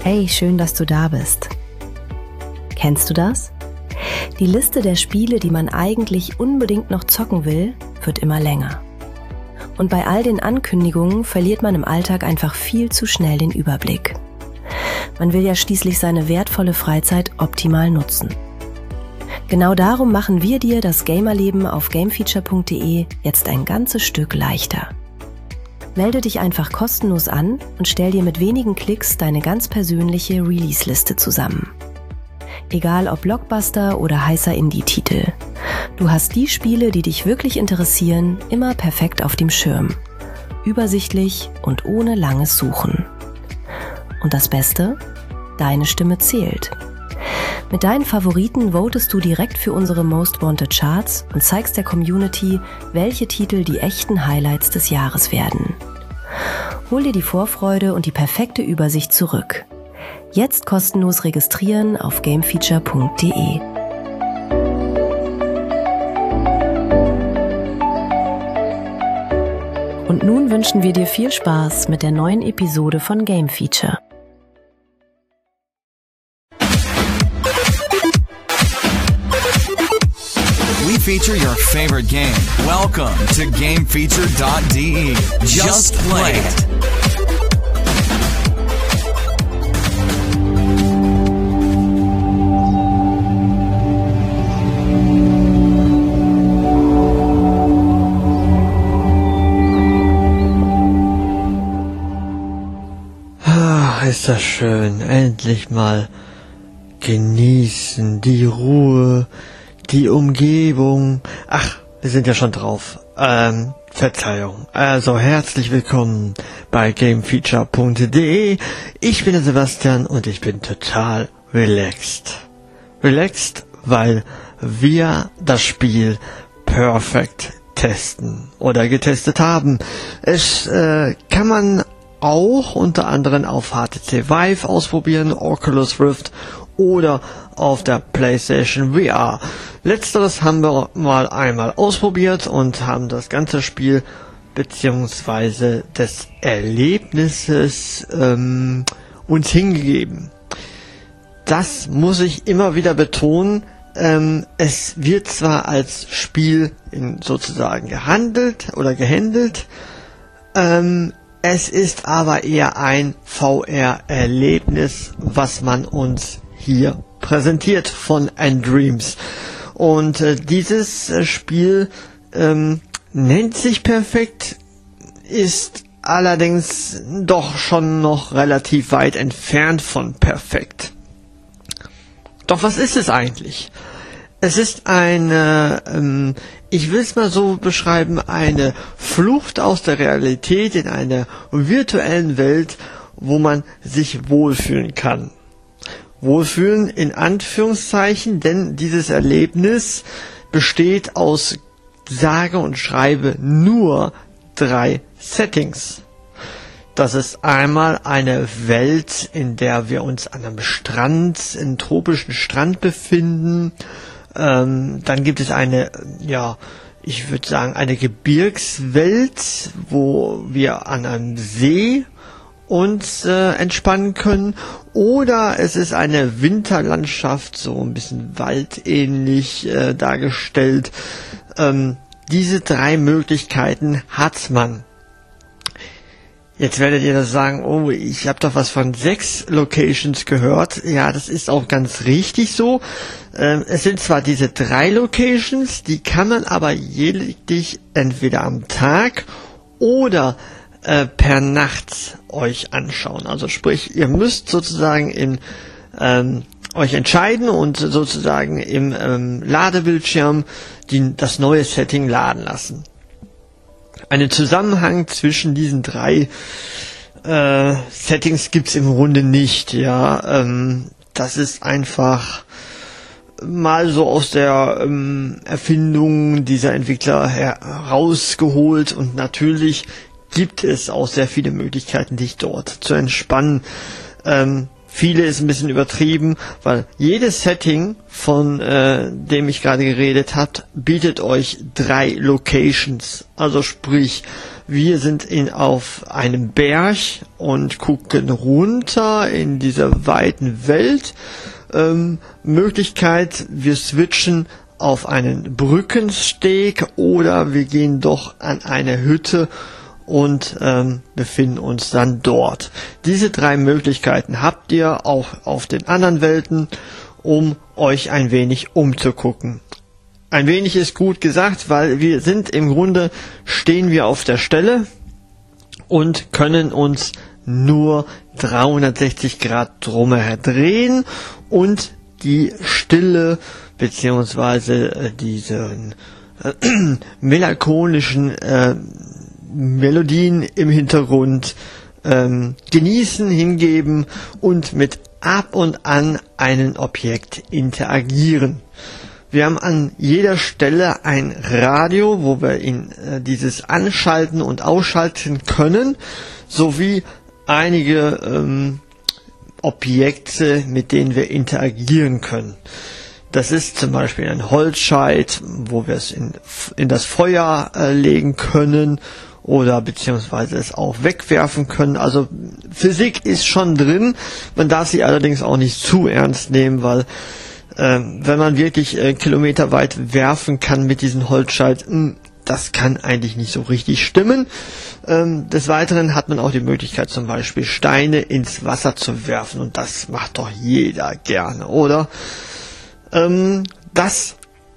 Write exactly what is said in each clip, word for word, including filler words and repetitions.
Hey, schön, dass du da bist. Kennst du das? Die Liste der Spiele, die man eigentlich unbedingt noch zocken will, wird immer länger. Und bei all den Ankündigungen verliert man im Alltag einfach viel zu schnell den Überblick. Man will ja schließlich seine wertvolle Freizeit optimal nutzen. Genau darum machen wir dir das Gamerleben auf gamefeature punkt de jetzt ein ganzes Stück leichter. Melde dich einfach kostenlos an und stell dir mit wenigen Klicks deine ganz persönliche Release-Liste zusammen. Egal ob Blockbuster oder heißer Indie-Titel. Du hast die Spiele, die dich wirklich interessieren, immer perfekt auf dem Schirm. Übersichtlich und ohne langes Suchen. Und das Beste? Deine Stimme zählt. Mit deinen Favoriten votest du direkt für unsere Most Wanted Charts und zeigst der Community, welche Titel die echten Highlights des Jahres werden. Hol dir die Vorfreude und die perfekte Übersicht zurück. Jetzt kostenlos registrieren auf gamefeature punkt de. Und nun wünschen wir dir viel Spaß mit der neuen Episode von Game Feature. We feature your favorite game. Welcome to gamefeature dot de. Just play it. Ist das schön, endlich mal genießen, die Ruhe, die Umgebung. Ach, wir sind ja schon drauf. Ähm, Verzeihung. Also herzlich willkommen bei gamefeature punkt de. Ich bin der Sebastian und ich bin total relaxed. Relaxed, weil wir das Spiel Perfect testen oder getestet haben. Es äh, kann man auch unter anderem auf H T C Vive ausprobieren, Oculus Rift oder auf der PlayStation V R. Letzteres haben wir mal einmal ausprobiert und haben das ganze Spiel beziehungsweise des Erlebnisses ähm, uns hingegeben. Das muss ich immer wieder betonen. Ähm, es wird zwar als Spiel in sozusagen gehandelt oder gehandelt, ähm, es ist aber eher ein V R-Erlebnis, was man uns hier präsentiert von nDreams. Und äh, dieses äh, Spiel ähm, nennt sich Perfect, ist allerdings doch schon noch relativ weit entfernt von Perfect. Doch was ist es eigentlich? Es ist eine, ähm, ich will es mal so beschreiben, eine Flucht aus der Realität in einer virtuellen Welt, wo man sich wohlfühlen kann. Wohlfühlen in Anführungszeichen, denn dieses Erlebnis besteht aus sage und schreibe nur drei Settings. Das ist einmal eine Welt, in der wir uns an einem Strand, einem tropischen Strand befinden. Ähm, dann gibt es eine, ja, ich würde sagen, eine Gebirgswelt, wo wir an einem See uns äh, entspannen können. Oder es ist eine Winterlandschaft, so ein bisschen waldähnlich äh, dargestellt. Ähm, diese drei Möglichkeiten hat man. Jetzt werdet ihr das sagen, oh, ich habe doch was von sechs Locations gehört. Ja, das ist auch ganz richtig so. Ähm, es sind zwar diese drei Locations, die kann man aber lediglich entweder am Tag oder äh, per Nacht euch anschauen. Also sprich, ihr müsst sozusagen in ähm, euch entscheiden und sozusagen im ähm, Ladebildschirm die, das neue Setting laden lassen. Einen Zusammenhang zwischen diesen drei äh, Settings gibt's im Grunde nicht, ja. Ähm, das ist einfach mal so aus der ähm, Erfindung dieser Entwickler herausgeholt und natürlich gibt es auch sehr viele Möglichkeiten, dich dort zu entspannen. Ähm, viele ist ein bisschen übertrieben, weil jedes Setting, von äh, dem ich gerade geredet habe, bietet euch drei Locations. Also sprich, Wir sind in, auf einem Berg und gucken runter in dieser weiten Welt. Ähm, Möglichkeit, wir switchen auf einen Brückensteg oder wir gehen doch an eine Hütte und ähm, befinden uns dann dort. Diese drei Möglichkeiten habt ihr auch auf den anderen Welten, um euch ein wenig umzugucken. Ein wenig ist gut gesagt, weil wir sind im Grunde, stehen wir auf der Stelle und können uns nur dreihundertsechzig Grad drumherum drehen und die Stille beziehungsweise äh, diesen äh, melancholischen äh, Melodien im Hintergrund ähm, genießen, hingeben und mit ab und an einem Objekt interagieren. Wir haben an jeder Stelle ein Radio, wo wir in, äh, dieses anschalten und ausschalten können, sowie einige ähm, Objekte, mit denen wir interagieren können. Das ist zum Beispiel ein Holzscheit, wo wir es in, in das Feuer äh, legen können oder beziehungsweise es auch wegwerfen können. Also Physik ist schon drin, man darf sie allerdings auch nicht zu ernst nehmen, weil äh, wenn man wirklich äh, kilometerweit werfen kann mit diesem Holzscheit, mh, das kann eigentlich nicht so richtig stimmen. Ähm, des Weiteren hat man auch die Möglichkeit, zum Beispiel Steine ins Wasser zu werfen und das macht doch jeder gerne, oder? Ähm, das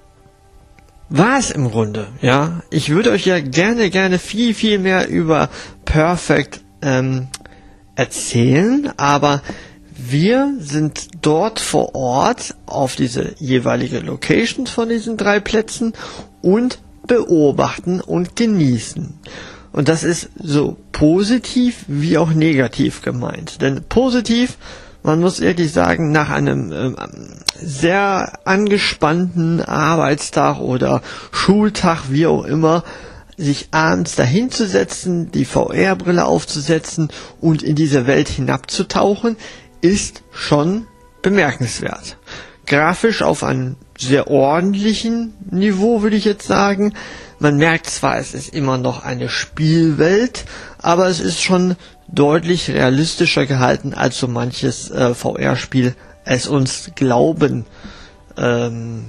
war es im Grunde, ja. Ich würde euch ja gerne, gerne viel, viel mehr über Perfect ähm, erzählen, aber wir sind dort vor Ort auf diese jeweilige Location von diesen drei Plätzen und beobachten und genießen. Und das ist so positiv wie auch negativ gemeint. Denn positiv, man muss ehrlich sagen, nach einem äh, sehr angespannten Arbeitstag oder Schultag, wie auch immer, sich abends dahin zu setzen, die V R-Brille aufzusetzen und in diese Welt hinabzutauchen, ist schon bemerkenswert. Grafisch auf einem sehr ordentlichen Niveau, würde ich jetzt sagen. Man merkt zwar, es ist immer noch eine Spielwelt, aber es ist schon deutlich realistischer gehalten, als so manches äh, V R-Spiel es uns glauben ähm,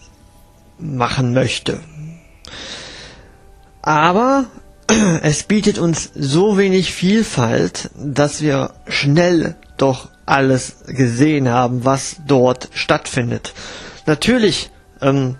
machen möchte. Aber es bietet uns so wenig Vielfalt, dass wir schnell doch alles gesehen haben, was dort stattfindet. Natürlich ähm,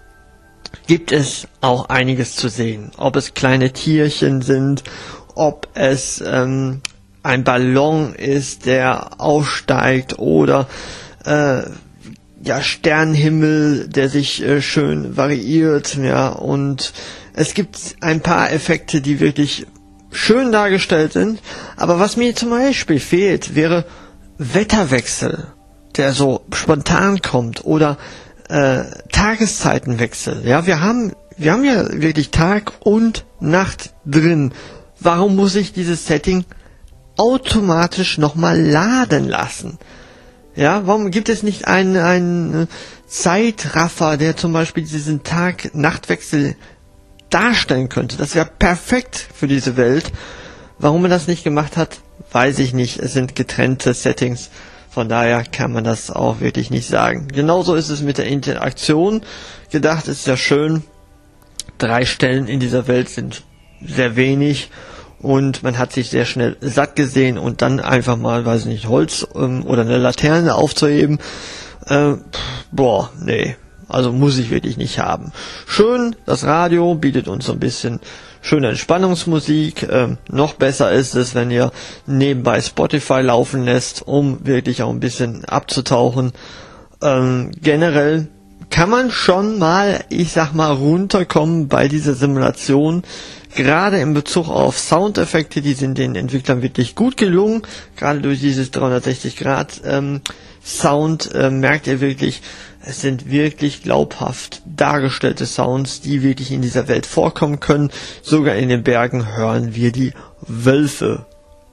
gibt es auch einiges zu sehen. Ob es kleine Tierchen sind, ob es ähm, ein Ballon ist, der aufsteigt oder äh, ja, Sternenhimmel, der sich äh, schön variiert, ja, und es gibt ein paar Effekte, die wirklich schön dargestellt sind, aber was mir zum Beispiel fehlt, wäre Wetterwechsel, der so spontan kommt, oder äh, Tageszeitenwechsel. Ja, wir haben wir haben ja wirklich Tag und Nacht drin. Warum muss ich dieses Setting automatisch nochmal laden lassen? Ja, warum gibt es nicht einen, einen Zeitraffer, der zum Beispiel diesen Tag-Nacht-Wechsel darstellen könnte? Das wäre perfekt für diese Welt. Warum man das nicht gemacht hat, weiß ich nicht. Es sind getrennte Settings. Von daher kann man das auch wirklich nicht sagen. Genauso ist es mit der Interaktion. Gedacht ist ja schön. Drei Stellen in dieser Welt sind sehr wenig. Und man hat sich sehr schnell satt gesehen und dann einfach mal, weiß nicht, Holz ähm, oder eine Laterne aufzuheben. Äh, boah, nee. Also muss ich wirklich nicht haben. Schön, das Radio bietet uns so ein bisschen schöne Entspannungsmusik. Ähm, noch besser ist es, wenn ihr nebenbei Spotify laufen lässt, um wirklich auch ein bisschen abzutauchen. Ähm, generell kann man schon mal, ich sag mal, runterkommen bei dieser Simulation. Gerade in Bezug auf Soundeffekte, die sind den Entwicklern wirklich gut gelungen. Gerade durch dieses dreihundertsechzig Grad ähm, Sound äh, merkt ihr wirklich, es sind wirklich glaubhaft dargestellte Sounds, die wirklich in dieser Welt vorkommen können. Sogar in den Bergen hören wir die Wölfe.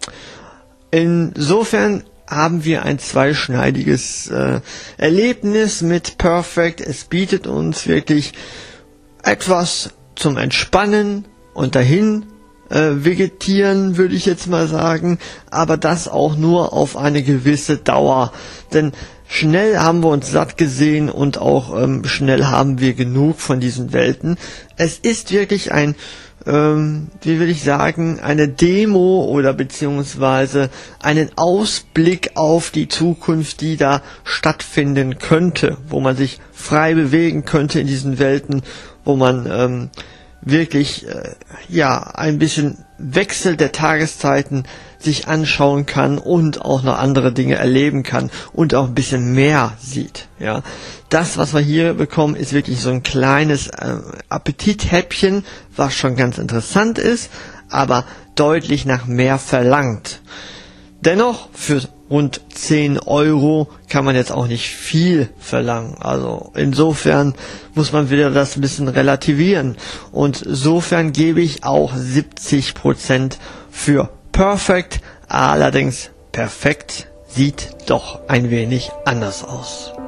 Insofern haben wir ein zweischneidiges äh, Erlebnis mit Perfect. Es bietet uns wirklich etwas zum Entspannen und dahin äh, vegetieren, würde ich jetzt mal sagen, aber das auch nur auf eine gewisse Dauer, denn schnell haben wir uns satt gesehen und auch ähm, schnell haben wir genug von diesen Welten. Es ist wirklich ein, ähm, wie will ich sagen, eine Demo oder beziehungsweise einen Ausblick auf die Zukunft, die da stattfinden könnte, wo man sich frei bewegen könnte in diesen Welten, wo man ähm, wirklich äh, ja ein bisschen Wechsel der Tageszeiten sich anschauen kann und auch noch andere Dinge erleben kann und auch ein bisschen mehr sieht. Ja, das, was wir hier bekommen, ist wirklich so ein kleines äh, Appetithäppchen, was schon ganz interessant ist, aber deutlich nach mehr verlangt. Dennoch, für rund zehn Euro kann man jetzt auch nicht viel verlangen. Also insofern muss man wieder das ein bisschen relativieren. Und insofern gebe ich auch siebzig Prozent für Perfect. Allerdings perfekt sieht doch ein wenig anders aus.